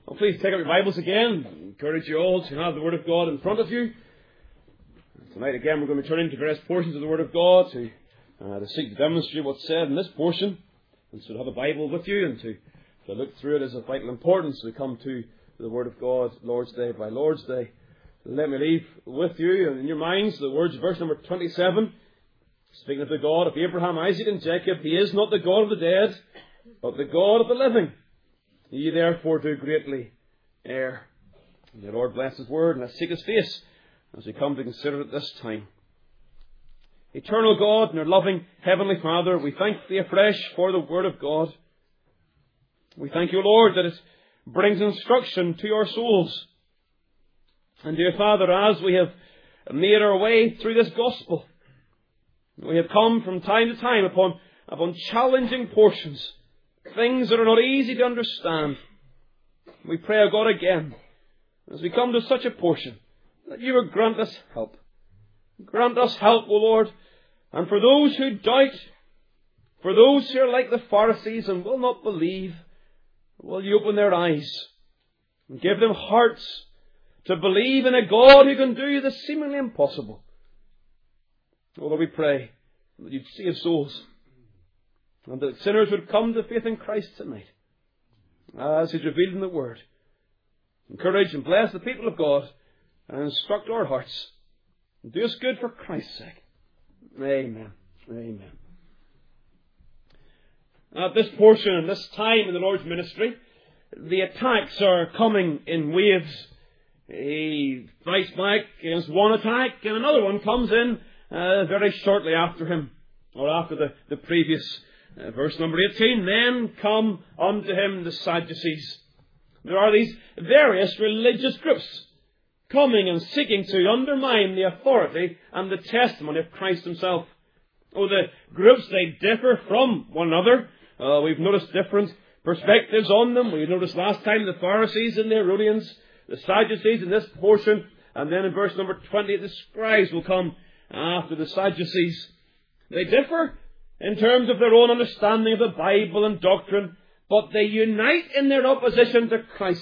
Well, please take up your Bibles again. I encourage you all to have the Word of God in front of you. Tonight again we're going to be turning to various portions of the Word of God to seek to demonstrate what's said in this portion. And so to have a Bible with you and to look through it is of vital importance. We come to the Word of God Lord's Day by Lord's Day. Let me leave with you and in your minds the words of verse number 27. Speaking of the God of Abraham, Isaac and Jacob, He is not the God of the dead, but the God of the living. Ye therefore do greatly err. May the Lord bless His word and let's seek His face as we come to consider it this time. Eternal God and our loving Heavenly Father, we thank Thee afresh for the Word of God. We thank You, Lord, that it brings instruction to our souls. And dear Father, as we have made our way through this gospel, we have come from time to time upon challenging portions, things that are not easy to understand. We pray, O God, again, as we come to such a portion, that You would grant us help. Grant us help, O Lord. And for those who doubt, for those who are like the Pharisees and will not believe, will You open their eyes and give them hearts to believe in a God who can do the seemingly impossible. O Lord, we pray that You'd save souls and that sinners would come to faith in Christ tonight as He's revealed in the Word. Encourage and bless the people of God and instruct our hearts. And do us good for Christ's sake. Amen. Amen. At this portion and this time in the Lord's ministry, the attacks are coming in waves. He fights back against one attack and another one comes in very shortly after him, or after the previous. Verse number 18, then come unto him the Sadducees. There are these various religious groups coming and seeking to undermine the authority and the testimony of Christ Himself. Oh, the groups, they differ from one another. We've noticed different perspectives on them. We noticed last time the Pharisees and the Herodians, the Sadducees in this portion, and then in verse number 20 the scribes will come after the Sadducees. They differ in terms of their own understanding of the Bible and doctrine, but they unite in their opposition to Christ.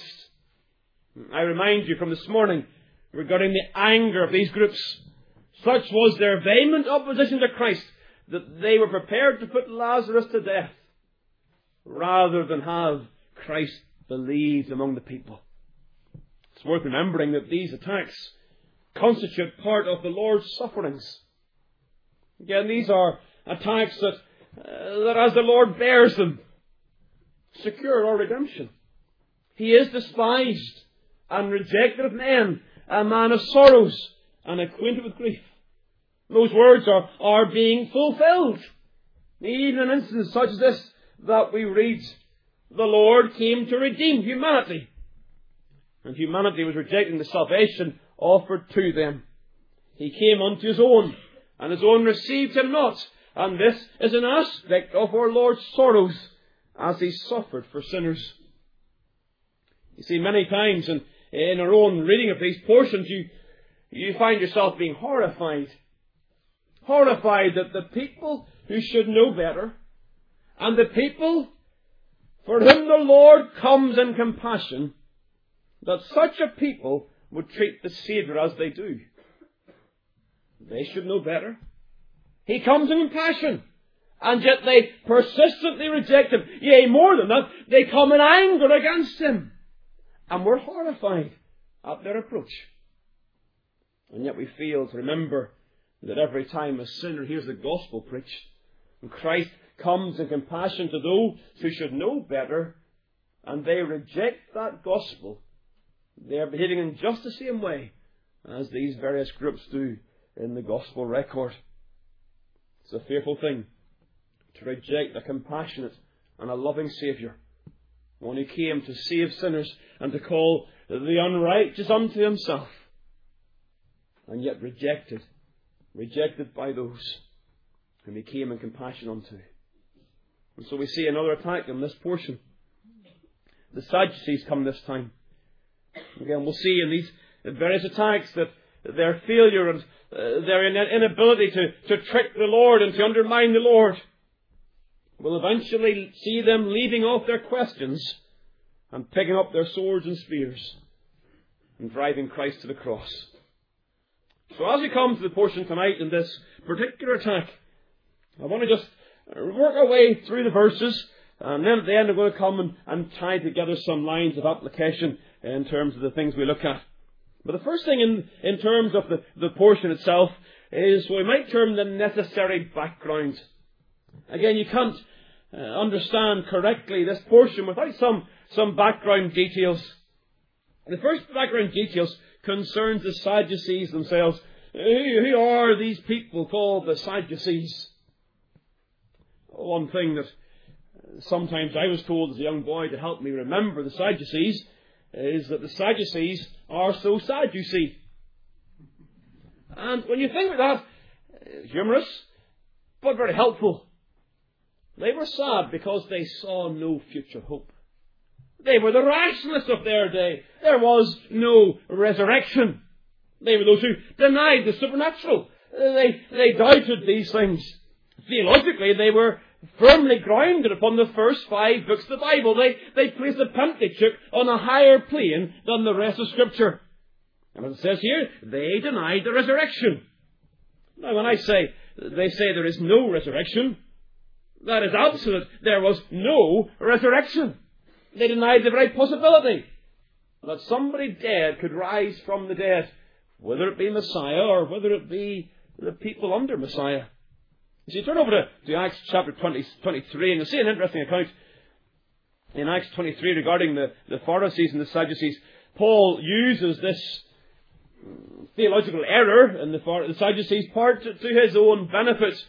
I remind you from this morning regarding the anger of these groups. Such was their vehement opposition to Christ that they were prepared to put Lazarus to death rather than have Christ believed among the people. It's worth remembering that these attacks constitute part of the Lord's sufferings. Again, these are attacks that as the Lord bears them, secure our redemption. He is despised and rejected of men, a man of sorrows and acquainted with grief. Those words are being fulfilled. Even in instances such as this that we read, the Lord came to redeem humanity. And humanity was rejecting the salvation offered to them. He came unto His own, and His own received Him not. And this is an aspect of our Lord's sorrows as He suffered for sinners. You see, many times in our own reading of these portions, you find yourself being horrified. Horrified that the people who should know better, and the people for whom the Lord comes in compassion, that such a people would treat the Saviour as they do. They should know better. He comes in compassion, and yet they persistently reject Him. Yea, more than that, they come in anger against Him. And we're horrified at their approach. And yet we fail to remember that every time a sinner hears the gospel preached, and Christ comes in compassion to those who should know better, and they reject that gospel, they are behaving in just the same way as these various groups do in the gospel record. It's a fearful thing to reject a compassionate and a loving Saviour, one who came to save sinners and to call the unrighteous unto Himself, and yet rejected by those whom He came in compassion unto. And so we see another attack in this portion. The Sadducees come this time. Again, we'll see in these various attacks that their failure and their inability to trick the Lord and to undermine the Lord will eventually see them leaving off their questions and picking up their swords and spears and driving Christ to the cross. So as we come to the portion tonight in this particular attack, I want to just work our way through the verses, and then at the end I'm going to come and tie together some lines of application in terms of the things we look at. But the first thing in terms of the portion itself is what we might term the necessary background. Again, you can't understand correctly this portion without some background details. The first background details concerns the Sadducees themselves. Who are these people called the Sadducees? One thing that sometimes I was told as a young boy to help me remember the Sadducees is that the Sadducees are so sad, you see. And when you think about that, humorous, but very helpful. They were sad because they saw no future hope. They were the rationalists of their day. There was no resurrection. They were those who denied the supernatural. They doubted these things. Theologically, they were firmly grounded upon the first 5 books of the Bible. They placed the Pentateuch on a higher plane than the rest of Scripture. And as it says here, they denied the resurrection. Now, when they say there is no resurrection, that is absolute. There was no resurrection. They denied the very possibility that somebody dead could rise from the dead, whether it be Messiah or whether it be the people under Messiah. As you turn over to Acts chapter 23, and you'll see an interesting account in Acts 23 regarding the Pharisees and the Sadducees. Paul uses this theological error in the Sadducees' part to his own benefit.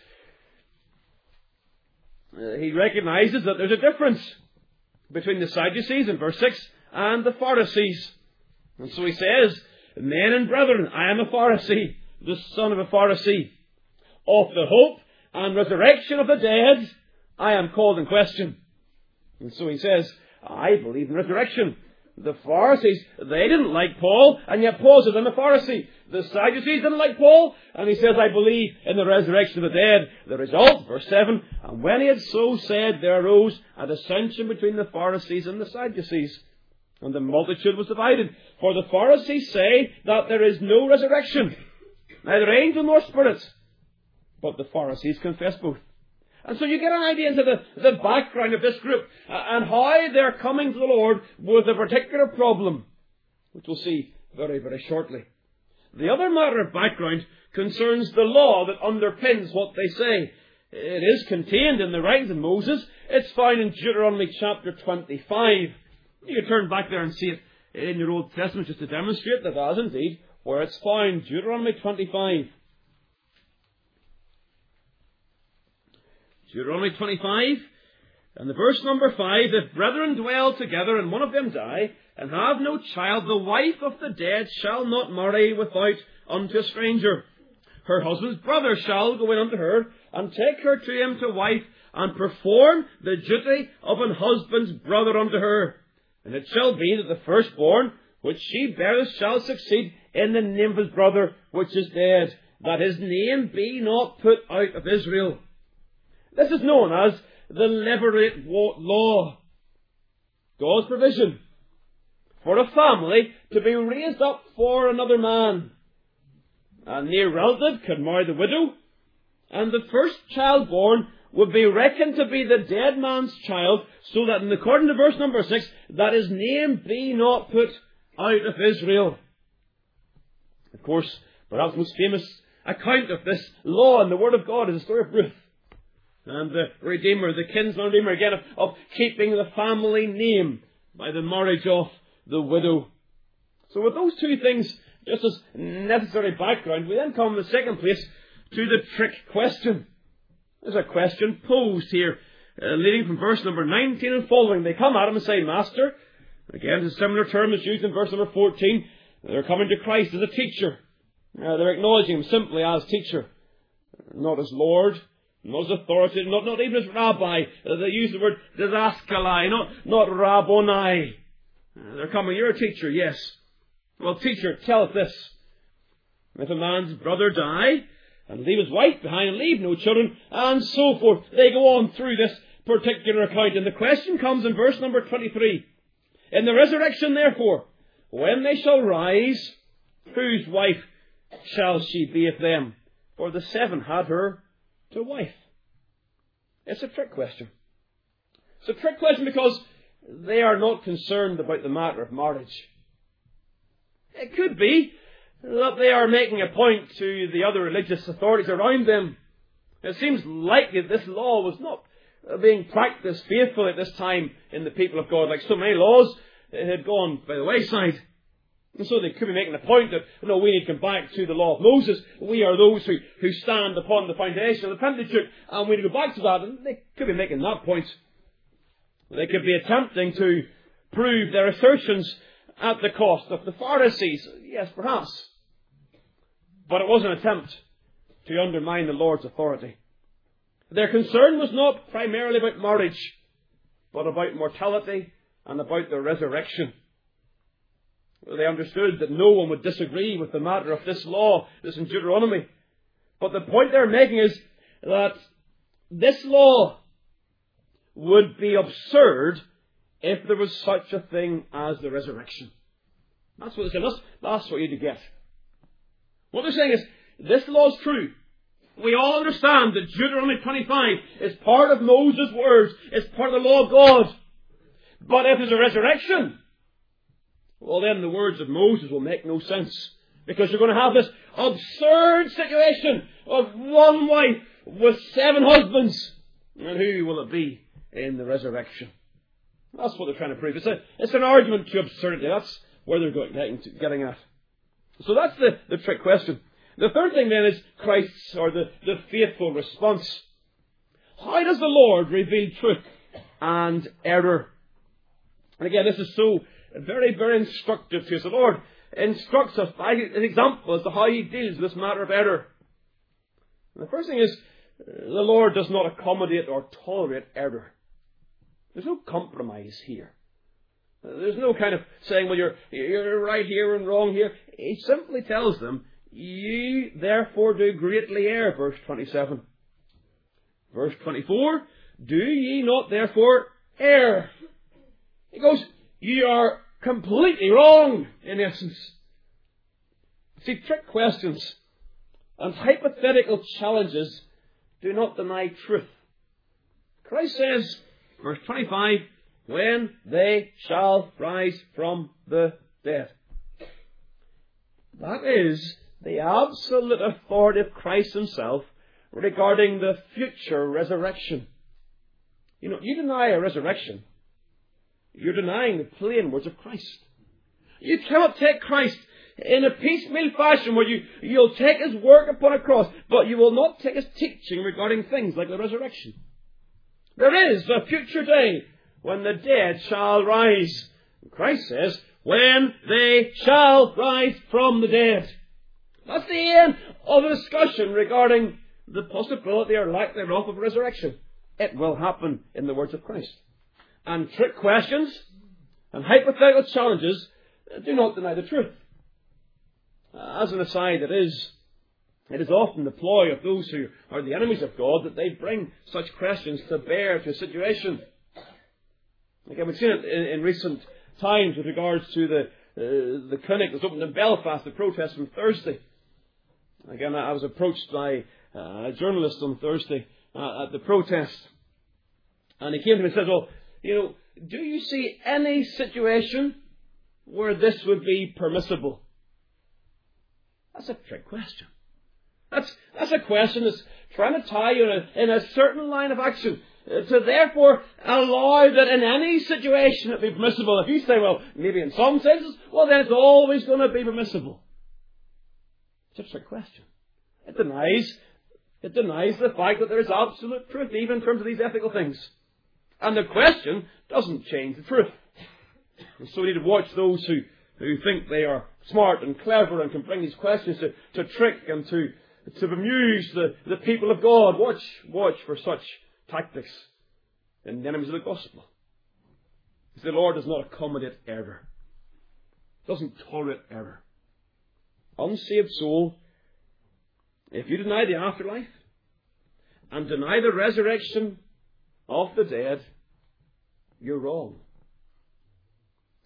He recognizes that there's a difference between the Sadducees in verse 6 and the Pharisees. And so he says, "Men and brethren, I am a Pharisee, the son of a Pharisee. Of the hope and resurrection of the dead, I am called in question." And so he says, I believe in resurrection. The Pharisees, they didn't like Paul, and yet Paul says, I'm a Pharisee. The Sadducees didn't like Paul, and he says, I believe in the resurrection of the dead. The result, verse 7, "And when he had so said, there arose a dissension between the Pharisees and the Sadducees. And the multitude was divided. For the Pharisees say that there is no resurrection, neither angel nor spirit. But the Pharisees confess both." And so you get an idea into the background of this group and how they're coming to the Lord with a particular problem, which we'll see very, very shortly. The other matter of background concerns the law that underpins what they say. It is contained in the writings of Moses. It's found in Deuteronomy chapter 25. You can turn back there and see it in your Old Testament just to demonstrate that is indeed where it's found. Deuteronomy 25. Deuteronomy 25, and the verse number 5, "If brethren dwell together, and one of them die, and have no child, the wife of the dead shall not marry without unto a stranger. Her husband's brother shall go in unto her, and take her to him to wife, and perform the duty of an husband's brother unto her. And it shall be that the firstborn which she beareth shall succeed in the name of his brother which is dead, that his name be not put out of Israel." This is known as the Levirate law. God's provision for a family to be raised up for another man. A near relative could marry the widow, and the first child born would be reckoned to be the dead man's child, so that, according to verse number 6, that his name be not put out of Israel. Of course, perhaps the most famous account of this law in the Word of God is the story of Ruth. And the Redeemer, the kinsman Redeemer, again, of keeping the family name by the marriage of the widow. So with those two things just as necessary background, we then come in the second place to the trick question. There's a question posed here, leading from verse number 19 and following. They come at him and say, "Master," again, it's a similar term that's used in verse number 14. They're coming to Christ as a teacher. They're acknowledging him simply as teacher, not as Lord, not as authority, not even as rabbi. They use the word didaskalai, not rabboni. They're coming, "You're a teacher," yes. "Well, teacher, tell us this. If a man's brother die, and leave his wife behind, and leave no children," and so forth. They go on through this particular account, and the question comes in verse number 23. In the resurrection, therefore, when they shall rise, whose wife shall she be of them? For the 7 had her to wife. It's a trick question. It's a trick question because they are not concerned about the matter of marriage. It could be that they are making a point to the other religious authorities around them. It seems likely that this law was not being practiced faithfully at this time in the people of God. Like so many laws, it had gone by the wayside. And so they could be making a point that, we need to come back to the law of Moses. We are those who stand upon the foundation of the Pentateuch, and we need to go back to that. And they could be making that point. They could be attempting to prove their assertions at the cost of the Pharisees. Yes, perhaps. But it was an attempt to undermine the Lord's authority. Their concern was not primarily about marriage, but about mortality and about the resurrection. They understood that no one would disagree with the matter of this law, this in Deuteronomy. But the point they're making is that this law would be absurd if there was such a thing as the resurrection. That's what they're saying. That's what you need to get. What they're saying is, this law is true. We all understand that Deuteronomy 25 is part of Moses' words. It's part of the law of God. But if there's a resurrection, well then the words of Moses will make no sense. Because you're going to have this absurd situation of one wife with 7 husbands. And who will it be in the resurrection? That's what they're trying to prove. It's an argument to absurdity. That's where they're getting at. So that's the trick question. The third thing then is Christ's, or the faithful response. How does the Lord reveal truth and error? And again, this is so very, very instructive to us. The Lord instructs us by an example as to how He deals with this matter of error. And the first thing is, the Lord does not accommodate or tolerate error. There's no compromise here. There's no kind of saying, well, you're right here and wrong here. He simply tells them, you therefore do greatly err, verse 27. Verse 24, do ye not therefore err? He goes, you are completely wrong, in essence. See, trick questions and hypothetical challenges do not deny truth. Christ says, verse 25, when they shall rise from the dead. That is the absolute authority of Christ Himself regarding the future resurrection. You deny a resurrection, you're denying the plain words of Christ. You cannot take Christ in a piecemeal fashion where you'll take His work upon a cross, but you will not take His teaching regarding things like the resurrection. There is a future day when the dead shall rise. Christ says, when they shall rise from the dead. That's the end of the discussion regarding the possibility or lack thereof of resurrection. It will happen in the words of Christ. And trick questions and hypothetical challenges do not deny the truth. As an aside, it is often the ploy of those who are the enemies of God that they bring such questions to bear to a situation. Again, we've seen it in recent times with regards to the clinic that's opened in Belfast, the protest from Thursday. Again, I was approached by a journalist on Thursday at the protest. And he came to me and said, well, do you see any situation where this would be permissible? That's a trick question. That's a question that's trying to tie you in a certain line of action to therefore allow that in any situation it be permissible. If you say, well, maybe in some senses, well, then it's always going to be permissible. It's a trick question. It denies the fact that there is absolute truth, even in terms of these ethical things. And the question doesn't change the truth. And so we need to watch those who think they are smart and clever and can bring these questions to trick and to bemuse the people of God. Watch for such tactics in the enemies of the gospel. The Lord does not accommodate error. Doesn't tolerate error. Unsaved soul, if you deny the afterlife and deny the resurrection of the dead, you're wrong.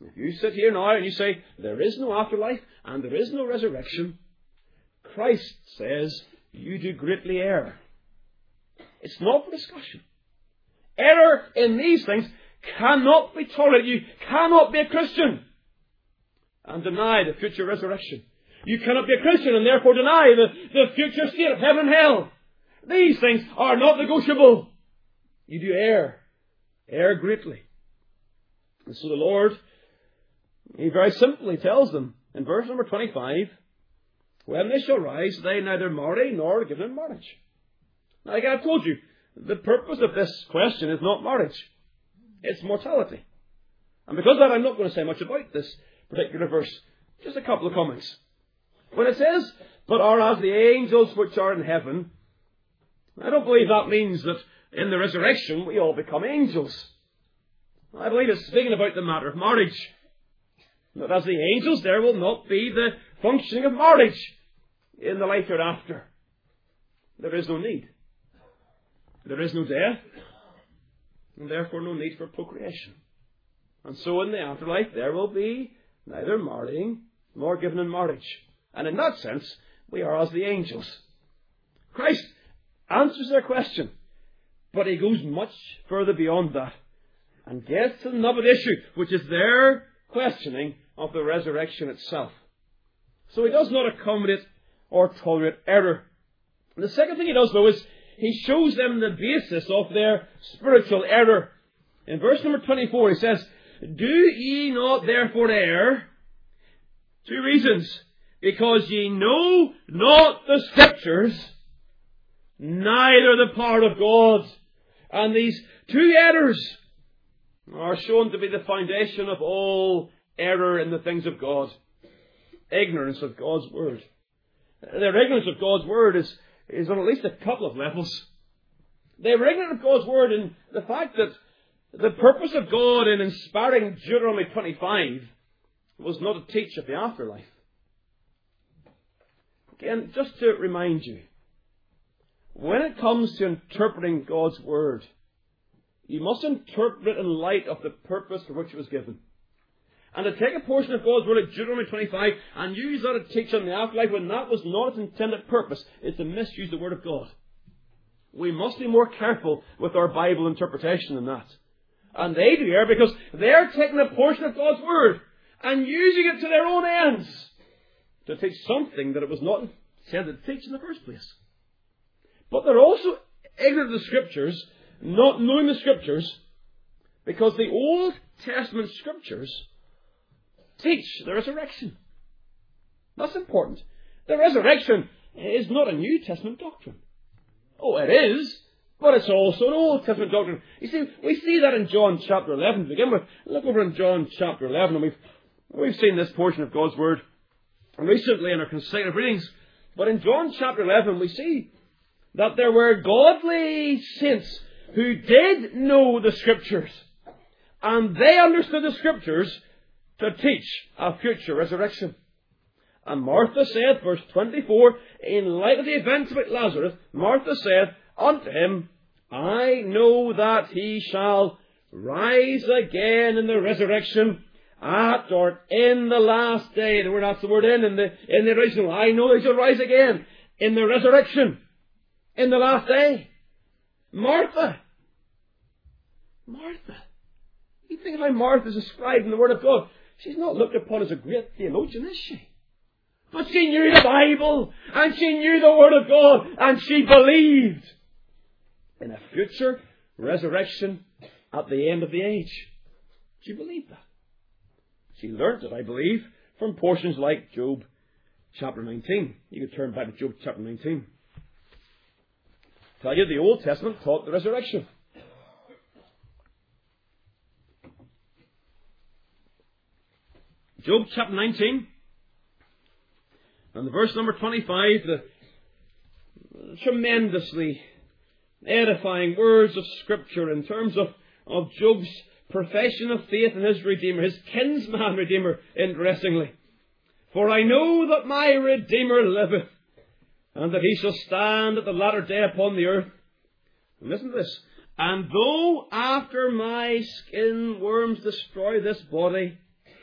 If you sit here now and you say, there is no afterlife and there is no resurrection, Christ says, you do greatly err. It's not for discussion. Error in these things cannot be tolerated. You cannot be a Christian and deny the future resurrection. You cannot be a Christian and therefore deny the future state of heaven and hell. These things are not negotiable. You do err. Err greatly. And so the Lord, He very simply tells them in verse number 25, when they shall rise, they neither marry nor are given in marriage. Now, like I've told you, the purpose of this question is not marriage. It's mortality. And because of that, I'm not going to say much about this particular verse. Just a couple of comments. When it says, but are as the angels which are in heaven, I don't believe that means that in the resurrection we all become angels. I believe it's speaking about the matter of marriage. That as the angels, there will not be the functioning of marriage in the life hereafter. There is no need. There is no death, and therefore no need for procreation. And so in the afterlife there will be neither marrying nor given in marriage. And in that sense, we are as the angels. Christ answers their question, but He goes much further beyond that and gets to the nub of the issue, which is their questioning of the resurrection itself. So He does not accommodate or tolerate error. And the second thing He does, though, is He shows them the basis of their spiritual error. In verse number 24, He says, do ye not therefore err? Two reasons. Because ye know not the Scriptures, neither the power of God. And these two errors are shown to be the foundation of all error in the things of God. Ignorance of God's Word. Their ignorance of God's Word is on at least a couple of levels. They were ignorant of God's Word in the fact that the purpose of God in inspiring Deuteronomy 25 was not to teach of the afterlife. Again, just to remind you, when it comes to interpreting God's Word, you must interpret it in light of the purpose for which it was given. And to take a portion of God's Word like Deuteronomy 25 and use that to teach on the afterlife when that was not its intended purpose is to misuse the Word of God. We must be more careful with our Bible interpretation than that. And they do err because they're taking a portion of God's Word and using it to their own ends to teach something that it was not intended to teach in the first place. But they're also ignorant of the Scriptures, not knowing the Scriptures, because the Old Testament Scriptures teach the resurrection. That's important. The resurrection is not a New Testament doctrine. Oh, it is, but it's also an Old Testament doctrine. You see, we see that in John chapter 11 to begin with. Look over in John chapter 11, and we've seen this portion of God's Word recently in our consecutive readings. But in John chapter 11, we see that there were godly saints who did know the Scriptures, and they understood the Scriptures to teach a future resurrection. And Martha said, verse 24, in light of the events about Lazarus, Martha said unto him, I know that he shall rise again in the resurrection at or in the last day. That's the word in the original. I know he shall rise again in the resurrection in the last day. Martha. You think of how Martha is described in the Word of God. She's not looked upon as a great theologian, is she? But she knew the Bible, and she knew the Word of God, and she believed in a future resurrection at the end of the age. She believed that. She learnt it, I believe, from portions like Job chapter 19. You could turn back to Job chapter 19. Tell you the Old Testament taught the resurrection. Job chapter 19, and the verse number 25, the tremendously edifying words of Scripture in terms of Job's profession of faith in his Redeemer, his kinsman Redeemer, interestingly. For I know that my Redeemer liveth, and that he shall stand at the latter day upon the earth. And listen to this. And though after my skin worms destroy this body,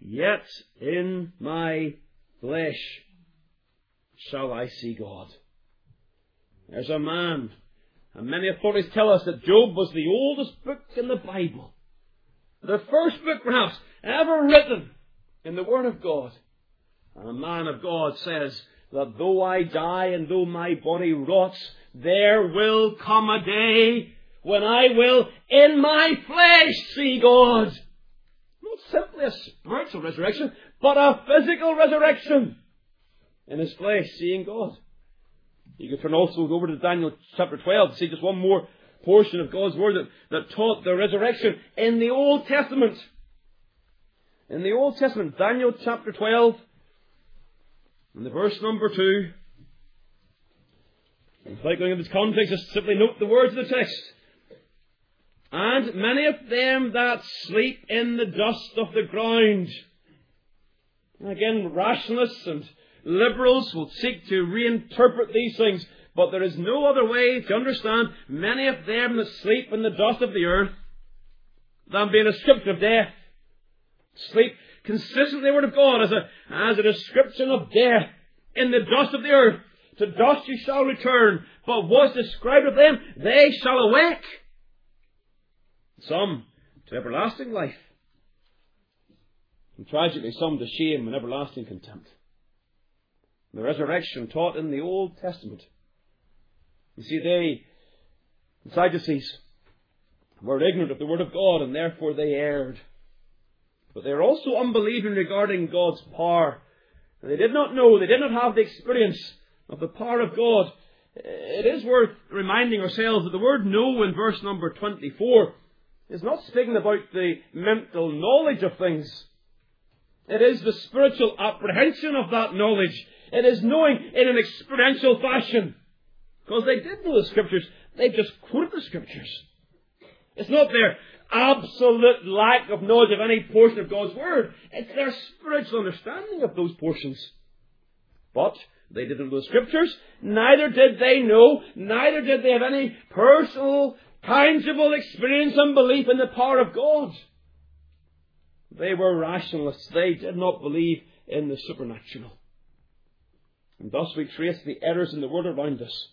yet in my flesh shall I see God. There's a man, and many authorities tell us that Job was the oldest book in the Bible. The first book, perhaps, ever written in the Word of God. And a man of God says that though I die and though my body rots, there will come a day when I will in my flesh see God. Not simply a spiritual resurrection, but a physical resurrection. In his flesh, seeing God. You can turn also over to Daniel chapter 12 to see just one more portion of God's Word that taught the resurrection in the Old Testament. In the Old Testament, Daniel chapter 12, and the verse number 2. Without going into this context, just simply note the words of the text. And many of them that sleep in the dust of the ground. Again, rationalists and liberals will seek to reinterpret these things, but there is no other way to understand many of them that sleep in the dust of the earth than being a description of death. Sleep consistent with the Word of God as a description of death in the dust of the earth. To dust you shall return, but what's described of them? They shall awake. Some to everlasting life, and tragically some to shame and everlasting contempt. The resurrection taught in the Old Testament. You see, the Sadducees, were ignorant of the Word of God, and therefore they erred. But they were also unbelieving regarding God's power. They did not know, they did not have the experience of the power of God. It is worth reminding ourselves that the word know in verse number 24 is not speaking about the mental knowledge of things. It is the spiritual apprehension of that knowledge. It is knowing in an experiential fashion. Because they did know the Scriptures, they just quoted the Scriptures. It's not their absolute lack of knowledge of any portion of God's Word. It's their spiritual understanding of those portions. But they didn't know the Scriptures, neither did they know, neither did they have any personal, tangible experience and belief in the power of God. They were rationalists. They did not believe in the supernatural. And thus we trace the errors in the Word around us.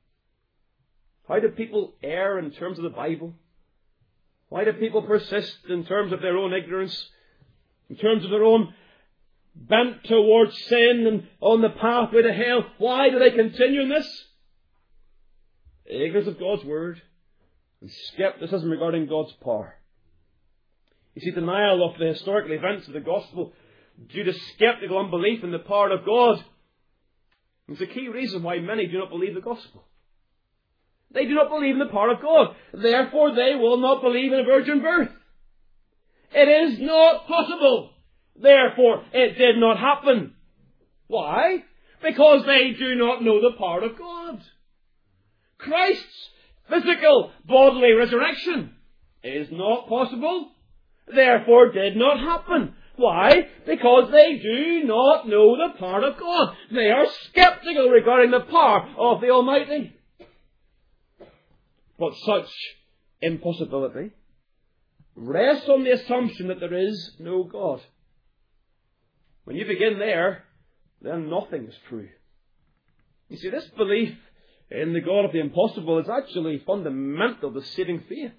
How do people err in terms of the Bible? Why do people persist in terms of their own ignorance, in terms of their own bent towards sin and on the pathway to hell? Why do they continue in this? Ignorance of God's Word and skepticism regarding God's power. You see, denial of the historical events of the Gospel due to skeptical unbelief in the power of God is the key reason why many do not believe the Gospel. They do not believe in the power of God. Therefore, they will not believe in a virgin birth. It is not possible. Therefore, it did not happen. Why? Because they do not know the power of God. Christ's physical bodily resurrection is not possible. Therefore, did not happen. Why? Because they do not know the power of God. They are skeptical regarding the power of the Almighty. But such impossibility rests on the assumption that there is no God. When you begin there, then nothing is true. You see, this belief in the God of the impossible is actually fundamental to saving faith.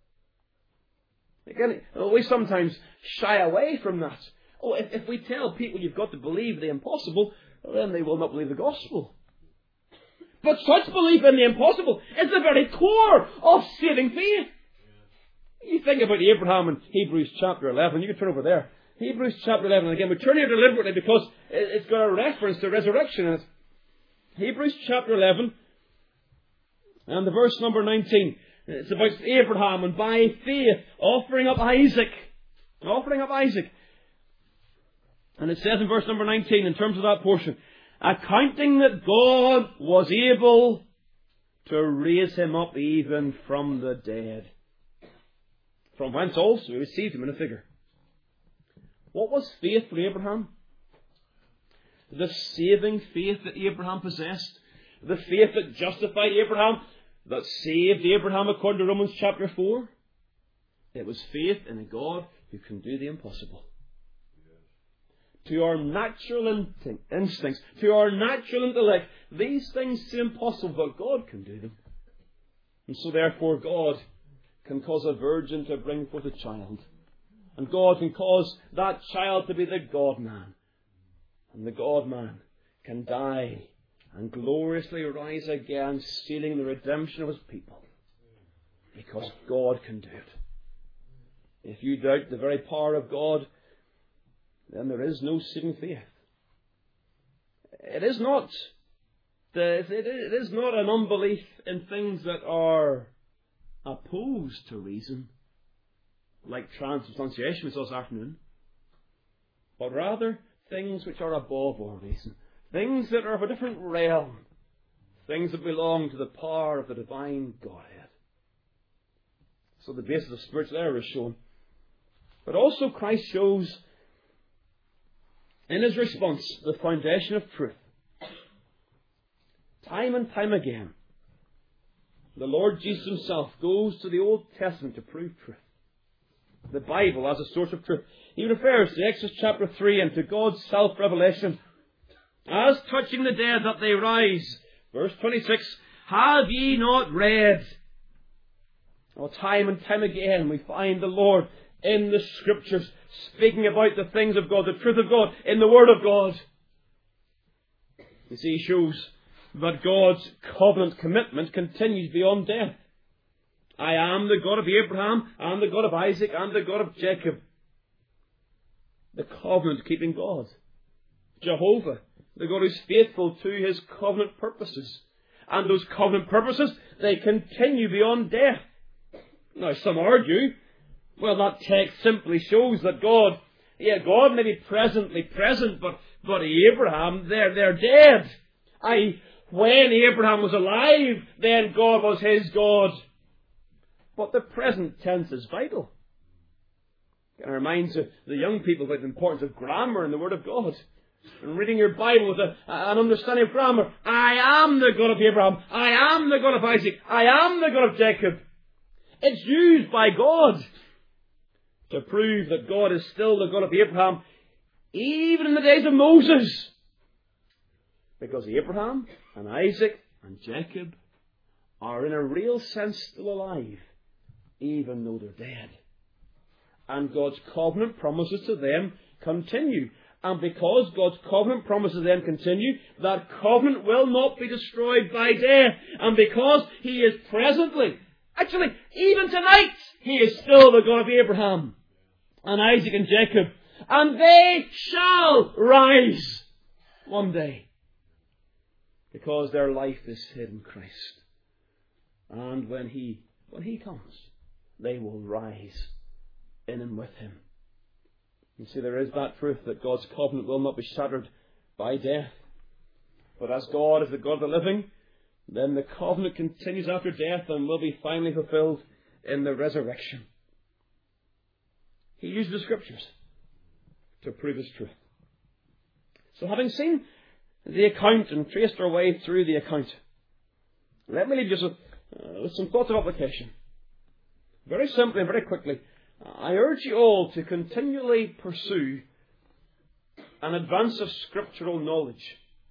Again, we sometimes shy away from that. If we tell people you've got to believe the impossible, then they will not believe the gospel. But such belief in the impossible is the very core of saving faith. You think about Abraham in Hebrews chapter 11. You can turn over there. Hebrews chapter 11. Again, we turn here deliberately because it's got a reference to resurrection in it. Hebrews chapter 11 and the verse number 19. It's about Abraham and by faith offering up Isaac. Offering up Isaac. And it says in verse number 19, in terms of that portion, accounting that God was able to raise him up even from the dead. From whence also he received him in a figure. What was faith for Abraham? The saving faith that Abraham possessed. The faith that justified Abraham, that saved Abraham according to Romans chapter 4. It was faith in a God who can do the impossible. to our natural instincts, to our natural intellect, these things seem impossible, but God can do them. And so therefore God can cause a virgin to bring forth a child. And God can cause that child to be the God-man. And the God-man can die and gloriously rise again, sealing the redemption of His people. Because God can do it. If you doubt the very power of God, then there is no saving faith. It is not an unbelief in things that are opposed to reason, like transubstantiation we saw this afternoon, but rather things which are above all reason, things that are of a different realm, things that belong to the power of the divine Godhead. So the basis of spiritual error is shown. But also Christ shows in His response the foundation of truth. Time and time again, the Lord Jesus Himself goes to the Old Testament to prove truth. The Bible as a source of truth. He refers to Exodus chapter 3 and to God's self-revelation. As touching the dead that they rise. Verse 26, have ye not read? Well, time and time again we find the Lord in the Scriptures speaking about the things of God, the truth of God, in the Word of God. You see, He shows that God's covenant commitment continues beyond death. I am the God of Abraham, and the God of Isaac, and the God of Jacob. The covenant-keeping God. Jehovah, the God who's faithful to His covenant purposes. And those covenant purposes, they continue beyond death. Now, some argue, well, that text simply shows that God may be presently present, but Abraham, they're dead. When Abraham was alive, then God was his God. But the present tense is vital. It reminds the young people about the importance of grammar in the Word of God. And reading your Bible with an understanding of grammar. I am the God of Abraham. I am the God of Isaac. I am the God of Jacob. It's used by God to prove that God is still the God of Abraham, even in the days of Moses. Because Abraham and Isaac and Jacob are in a real sense still alive, even though they're dead. And God's covenant promises to them continue. And because God's covenant promises to them continue, that covenant will not be destroyed by death. And because He is presently, actually, even tonight, He is still the God of Abraham and Isaac and Jacob. And they shall rise one day. Because their life is hid in Christ. And when He comes, they will rise in and with Him. You see, there is that truth that God's covenant will not be shattered by death. But as God is the God of the living, then the covenant continues after death and will be finally fulfilled in the resurrection. He used the Scriptures to prove His truth. So having seen the account and traced our way through the account, let me leave you with some thoughts of application. Very simply and very quickly, I urge you all to continually pursue an advance of scriptural knowledge.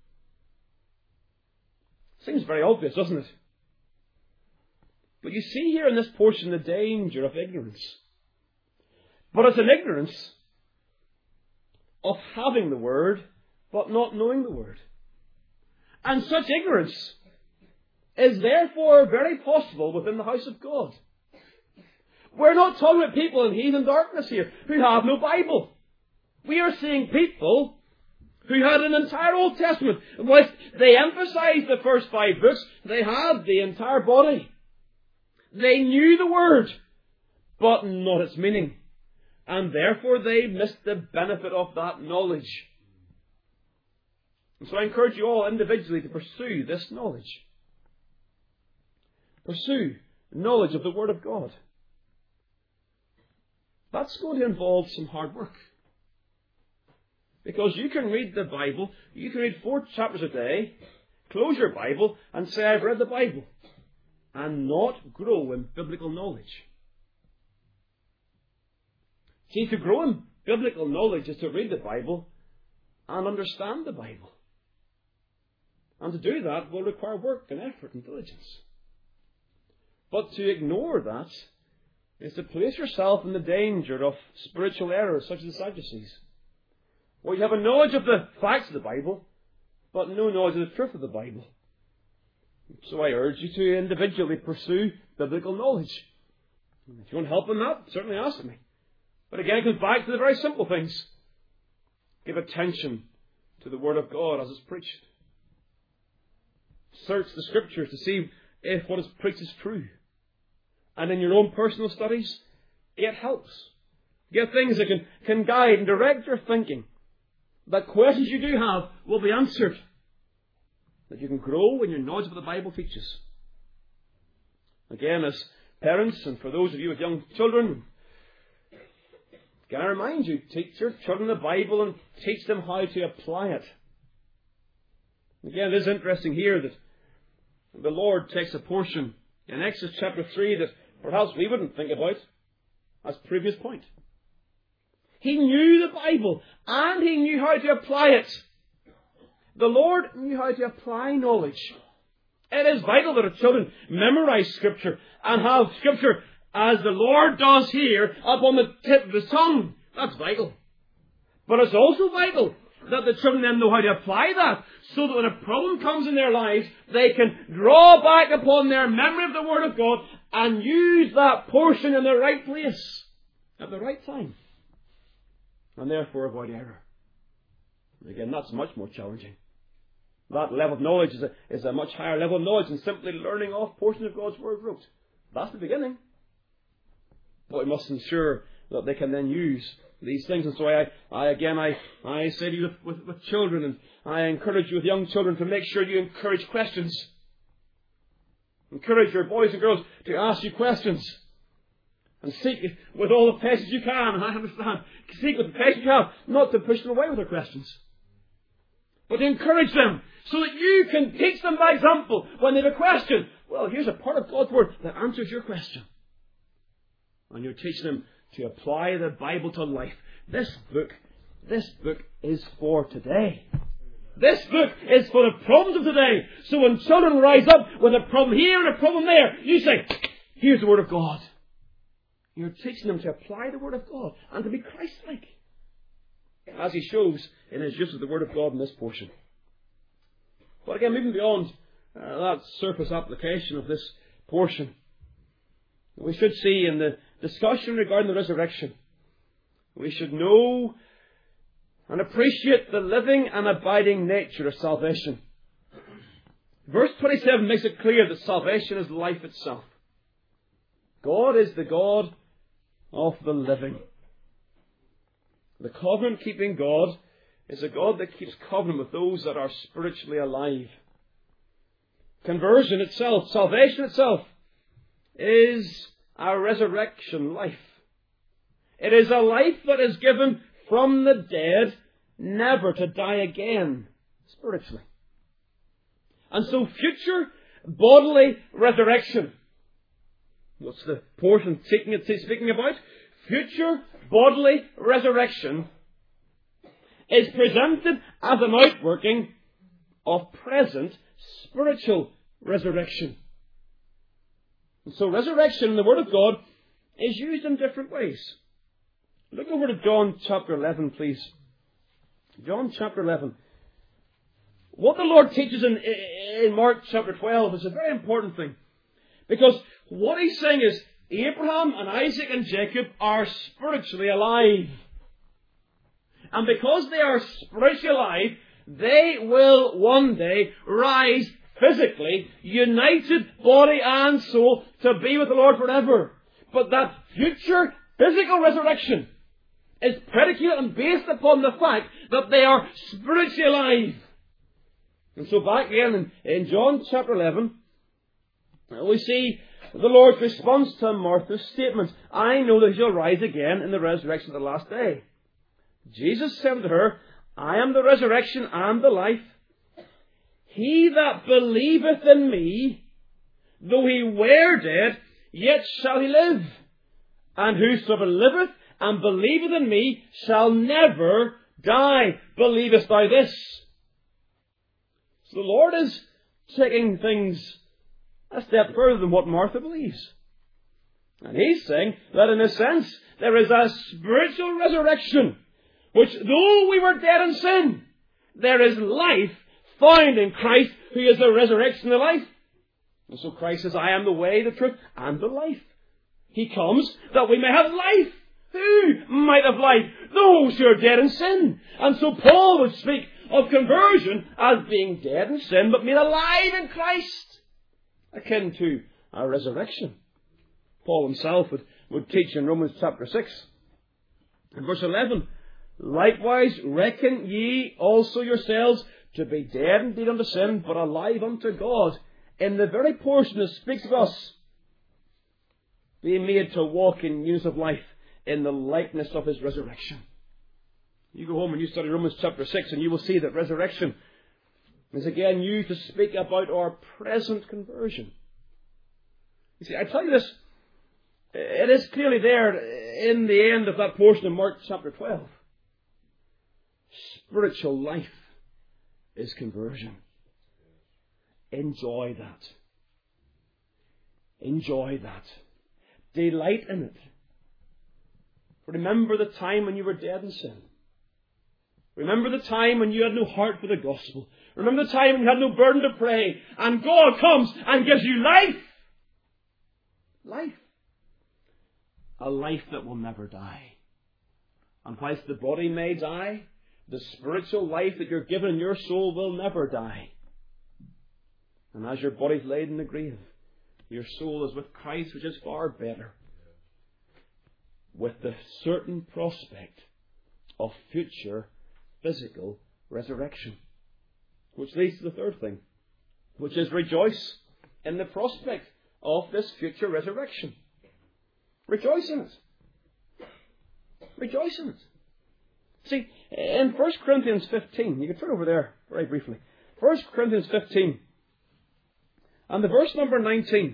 Seems very obvious, doesn't it? But you see here in this portion the danger of ignorance. But it's an ignorance of having the Word, but not knowing the Word. And such ignorance is therefore very possible within the house of God. We're not talking about people in heathen darkness here who have no Bible. We are seeing people who had an entire Old Testament. Whilst they emphasized the first 5 books, they had the entire body. They knew the Word, but not its meaning. And therefore they missed the benefit of that knowledge. And so I encourage you all individually to pursue this knowledge. Pursue knowledge of the Word of God. That's going to involve some hard work. Because you can read the Bible, you can read 4 chapters a day, close your Bible and say, I've read the Bible, and not grow in biblical knowledge. See, to grow in biblical knowledge is to read the Bible and understand the Bible. And to do that will require work and effort and diligence. But to ignore that is to place yourself in the danger of spiritual errors such as the Sadducees, where you have a knowledge of the facts of the Bible, but no knowledge of the truth of the Bible. So I urge you to individually pursue biblical knowledge. If you want help in that, certainly ask me. But again, it comes back to the very simple things. Give attention to the Word of God as it's preached. Search the Scriptures to see if what is preached is true. And in your own personal studies, get helps. Get things that can guide and direct your thinking. That questions you do have will be answered. That you can grow in your knowledge of what the Bible teaches. Again, as parents, and for those of you with young children, can I remind you, teach your children the Bible and teach them how to apply it. Again, it is interesting here that the Lord takes a portion in Exodus chapter 3 that perhaps we wouldn't think about as previous point. He knew the Bible and he knew how to apply it. The Lord knew how to apply knowledge. It is vital that our children memorize Scripture and have Scripture as the Lord does here up on the tip of His tongue. That's vital. But it's also vital that the children then know how to apply that, so that when a problem comes in their lives, they can draw back upon their memory of the Word of God and use that portion in the right place at the right time. And therefore avoid error. Again, that's much more challenging. That level of knowledge is a much higher level of knowledge than simply learning off portions of God's Word wrote. That's the beginning. But we must ensure that they can then use these things. And so I say to you with children, and I encourage you with young children to make sure you encourage questions. Encourage your boys and girls to ask you questions. And seek with all the patience you can, and I understand, seek with the patience you have, not to push them away with their questions, but to encourage them so that you can teach them by example when they have a question. Well, here's a part of God's Word that answers your question. And you're teaching them to apply the Bible to life. This book is for today. This book is for the problems of today. So when children rise up with a problem here and a problem there, you say, here's the Word of God. You're teaching them to apply the Word of God and to be Christ-like, as He shows in His use of the Word of God in this portion. But again, moving beyond that surface application of this portion, we should see in the discussion regarding the resurrection, we should know and appreciate the living and abiding nature of salvation. Verse 27 makes it clear that salvation is life itself. God is the God of the living. The covenant-keeping God is a God that keeps covenant with those that are spiritually alive. Conversion itself, salvation itself, is a resurrection life. It is a life that is given from the dead, never to die again spiritually. And so future bodily resurrection, what's the portion speaking about? Future bodily resurrection is presented as an outworking of present spiritual resurrection. And so resurrection in the Word of God is used in different ways. Look over to John chapter 11, please. John chapter 11. What the Lord teaches in Mark chapter 12 is a very important thing. Because what He's saying is, Abraham and Isaac and Jacob are spiritually alive. And because they are spiritually alive, they will one day rise physically, united body and soul, to be with the Lord forever. But that future physical resurrection is predicated and based upon the fact that they are spiritually alive. And so back again in John chapter 11, we see the Lord's response to Martha's statement, I know that she'll rise again in the resurrection of the last day. Jesus said to her, I am the resurrection and the life. He that believeth in me, though he were dead, yet shall he live. And whosoever liveth and believeth in me shall never die, believest thou this? So the Lord is taking things a step further than what Martha believes. And He's saying that in a sense there is a spiritual resurrection, which though we were dead in sin, there is life found in Christ, who is the resurrection of life. And so Christ says, I am the way, the truth, and the life. He comes that we may have life. Who might have life? Those who are dead in sin. And so Paul would speak of conversion as being dead in sin, but made alive in Christ, akin to a resurrection. Paul himself would teach in Romans chapter 6, in verse 11, likewise reckon ye also yourselves to be dead indeed unto sin, but alive unto God, in the very portion that speaks of us, being made to walk in newness of life, in the likeness of His resurrection. You go home and you study Romans chapter 6, and you will see that resurrection is again used to speak about our present conversion. You see, I tell you this, it is clearly there in the end of that portion of Mark chapter 12. Spiritual life is conversion. Enjoy that. Enjoy that. Delight in it. Remember the time when you were dead in sin. Remember the time when you had no heart for the gospel. Remember the time when you had no burden to pray. And God comes and gives you life. Life. A life that will never die. And whilst the body may die, the spiritual life that you're given in your soul will never die. And as your body's laid in the grave, your soul is with Christ, which is far better. With the certain prospect of future physical resurrection. Which leads to the third thing, which is rejoice in the prospect of this future resurrection. Rejoice in it. Rejoice in it. See, in 1 Corinthians 15, you can turn over there very briefly. 1 Corinthians 15, and the verse number 19.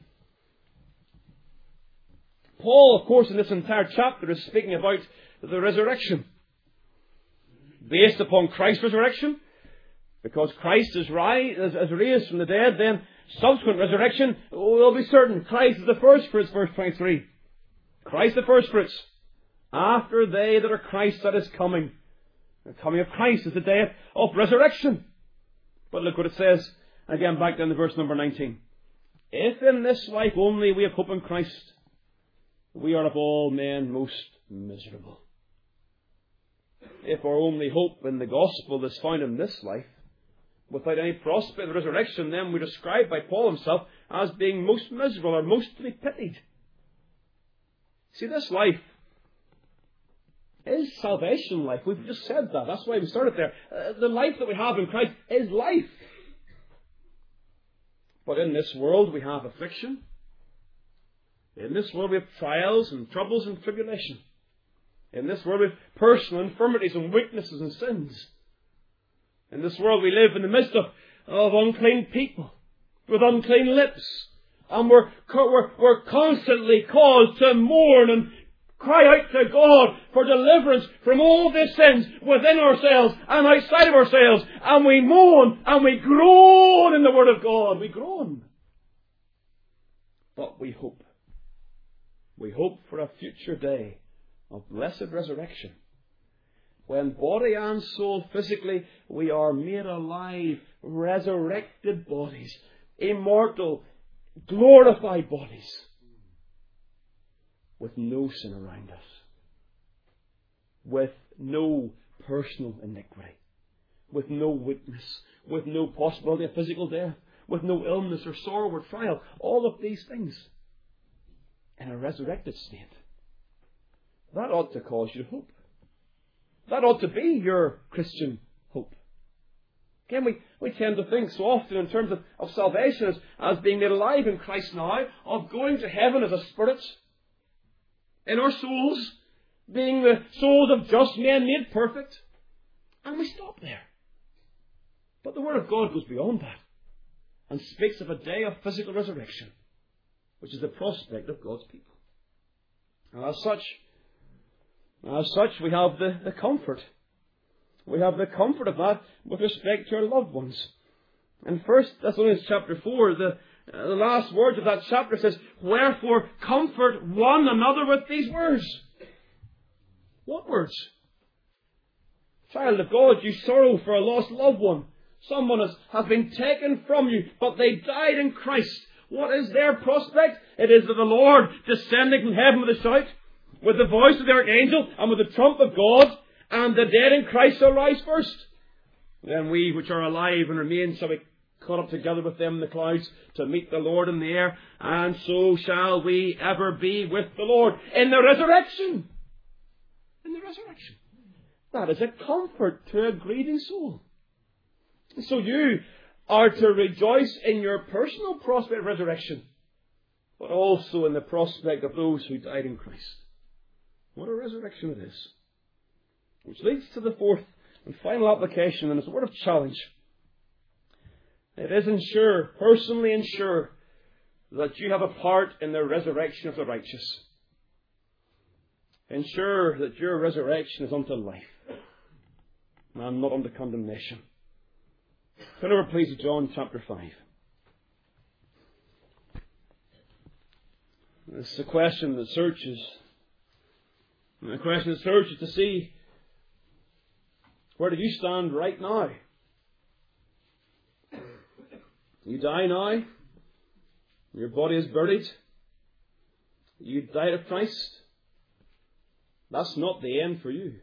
Paul, of course, in this entire chapter is speaking about the resurrection. Based upon Christ's resurrection, because Christ is raised from the dead, then subsequent resurrection will be certain. Christ is the first fruits, verse 23. Christ the first fruits. After they that are Christ, that is coming. The coming of Christ is the day of resurrection. But look what it says. Again, back down to verse number 19. If in this life only we have hope in Christ, we are of all men most miserable. If our only hope in the gospel is found in this life, without any prospect of resurrection, then we're described by Paul himself as being most miserable or most to be pitied. See, this life is salvation life. We've just said that. That's why we started there. The life that we have in Christ is life. But in this world we have affliction. In this world we have trials and troubles and tribulation. In this world we have personal infirmities and weaknesses and sins. In this world we live in the midst of unclean people with unclean lips. And we're constantly caused to mourn and cry out to God for deliverance from all these sins within ourselves and outside of ourselves. And we moan and we groan in the Word of God. We groan. But we hope. We hope for a future day of blessed resurrection, when body and soul physically we are made alive, resurrected bodies, immortal, glorified bodies, with no sin around us, with no personal iniquity, with no weakness, with no possibility of physical death, with no illness or sorrow or trial, all of these things in a resurrected state. That ought to cause you to hope. That ought to be your Christian hope. Again, we tend to think so often in terms of salvation as being made alive in Christ now, of going to heaven as a spirit, in our souls, being the souls of just men made perfect. And we stop there. But the Word of God goes beyond that and speaks of a day of physical resurrection, which is the prospect of God's people. And as such, we have the comfort we have the comfort of that with respect to our loved ones. In 1 Thessalonians chapter 4, the last words of that chapter says, "Wherefore comfort one another with these words." What words? Child of God, you sorrow for a lost loved one. Someone has been taken from you, but they died in Christ. What is their prospect? It is that the Lord, descending from heaven with a shout, with the voice of the archangel, and with the trump of God, and the dead in Christ shall rise first. Then we which are alive and remain shall be caught up together with them in the clouds to meet the Lord in the air, and so shall we ever be with the Lord in the resurrection. In the resurrection. That is a comfort to a grieving soul. So you are to rejoice in your personal prospect of resurrection, but also in the prospect of those who died in Christ. What a resurrection it is. Which leads to the fourth and final application, and it's a word of challenge. It is ensure, personally ensure, that you have a part in the resurrection of the righteous. Ensure that your resurrection is unto life, and not unto condemnation. Turn over, please, to John chapter 5. This is a question that searches. And the question that searches to see, where do you stand right now? You die now. Your body is buried. You died of Christ. That's not the end for you.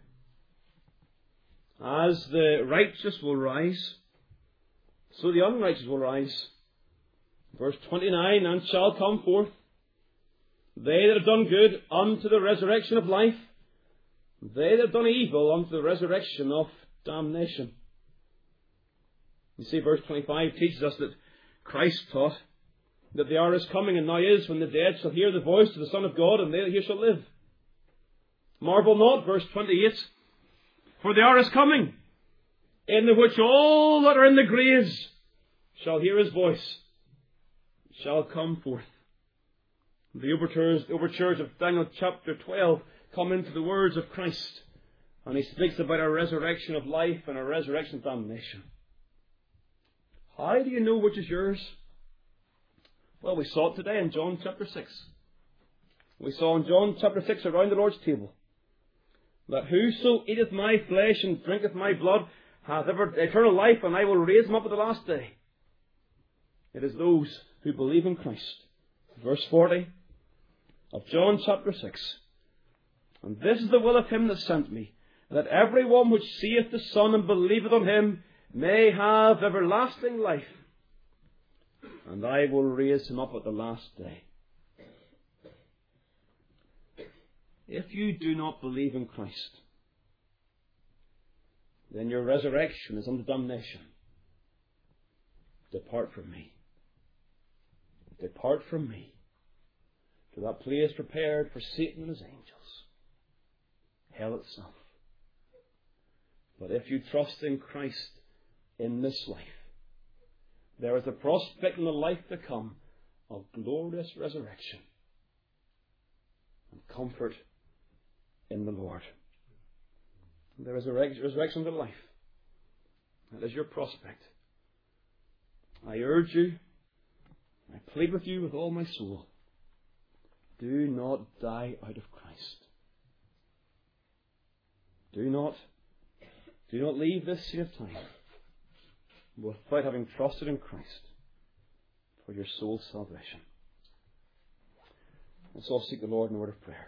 As the righteous will rise, so the unrighteous will rise. Verse 29, and shall come forth they that have done good unto the resurrection of life, they that have done evil unto the resurrection of damnation. You see, verse 25 teaches us that Christ taught that the hour is coming, and now is, when the dead shall hear the voice of the Son of God, and they that hear shall live. Marvel not, verse 28, for the hour is coming, in the which all that are in the graves shall hear his voice, shall come forth. The overtures of Daniel chapter 12 come into the words of Christ, and he speaks about a resurrection of life and a resurrection of damnation. How do you know which is yours? Well, we saw it today in John chapter 6. We saw in John chapter 6 around the Lord's table that whoso eateth my flesh and drinketh my blood hath eternal life, and I will raise him up at the last day. It is those who believe in Christ. Verse 40 of John chapter 6. And this is the will of him that sent me, that every one which seeth the Son and believeth on him may have everlasting life, and I will raise him up at the last day. If you do not believe in Christ, then your resurrection is unto damnation. Depart from me. Depart from me to that place prepared for Satan and his angels, hell itself. But if you trust in Christ in this life, there is a prospect in the life to come of glorious resurrection and comfort in the Lord. There is a resurrection to life. That is your prospect. I urge you, I plead with you with all my soul, do not die out of Christ. Do not leave this seat of time without having trusted in Christ for your soul's salvation. Let's all seek the Lord in a word of prayer.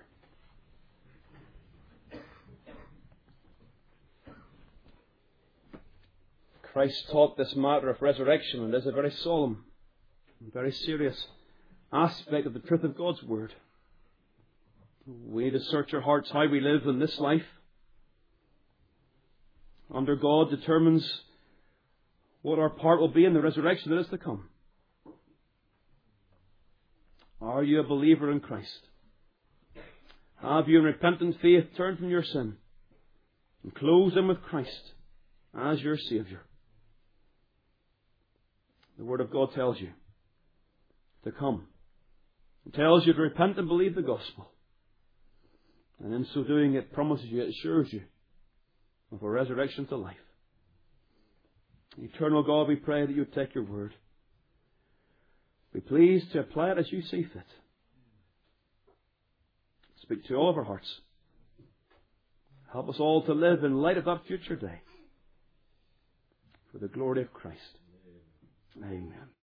Christ taught this matter of resurrection, and it is a very solemn and very serious aspect of the truth of God's Word. We need to search our hearts how we live in this life. Under God determines what our part will be in the resurrection that is to come. Are you a believer in Christ? Have you in repentant faith turned from your sin and closed in with Christ as your Saviour? The Word of God tells you to come. It tells you to repent and believe the gospel. And in so doing, it promises you, it assures you of a resurrection to life. Eternal God, we pray that you would take your word. Be pleased to apply it as you see fit. Speak to all of our hearts. Help us all to live in light of that future day. For the glory of Christ. Amen.